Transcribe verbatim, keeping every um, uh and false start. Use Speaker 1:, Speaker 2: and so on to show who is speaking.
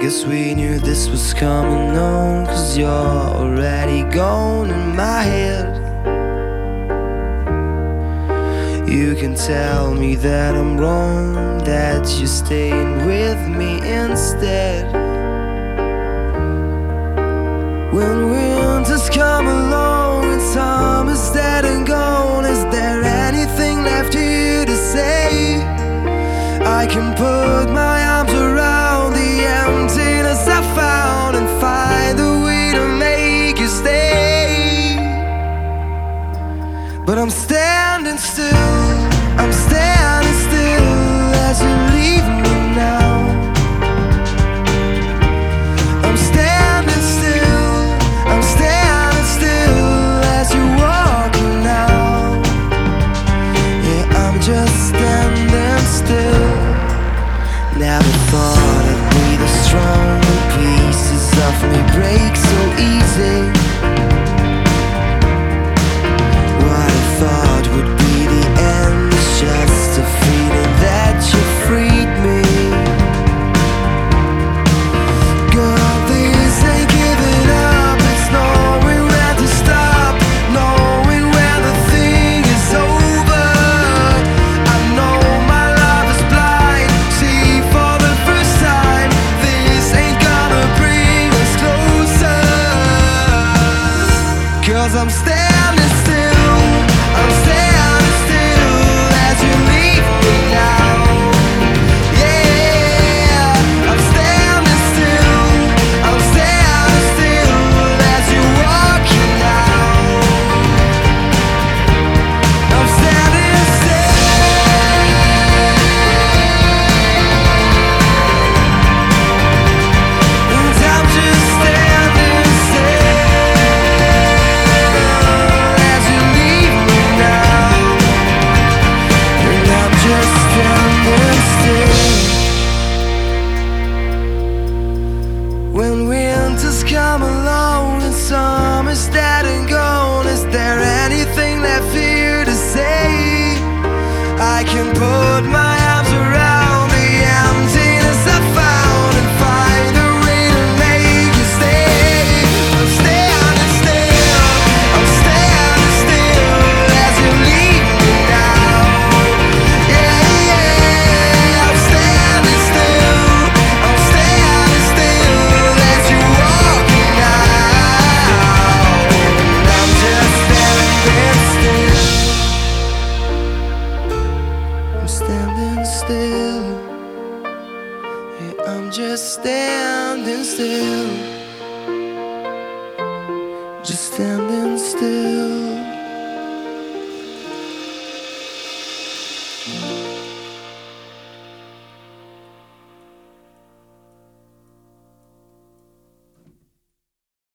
Speaker 1: Guess we knew this was coming on, 'cause you're already gone in my head. You can tell me that I'm wrong, that you're staying with me instead. When winters come along and summer's dead and gone, is there anything left here to say? I can put my arms around the emptiness I found and find a way to make you stay. But I'm standing still, I'm standing still as you leave me now. I'm standing still, I'm standing still as you're walking now. Yeah, I'm just standing still. Never thought I'd be this strong, when pieces of me break so easy. What I thought would be the end is just a feeling that you freed me. Girl, this ain't giving up, it's knowing where to stop, knowing where the thing is over. I know my love is blind, see for the first time, this ain't gonna bring us closer. 'Cause I'm standing still, I'm standing still as you leave me now. Yeah, I'm standing still, I'm standing still as you're walking out. I'm standing still, and I'm just standing still as you leave me now. And I'm just standing still. When winters come along and summer's dead and gone, is there anything left here to say? I can put my arms around the emptiness I found and find a way to make you stay. I'm standing still, I'm standing still as you leave me now. Yeah, yeah, I'm standing still, I'm standing still as you're walking out. And I'm just standing still, I'm standing still. Yeah, I'm just standing still, just standing still.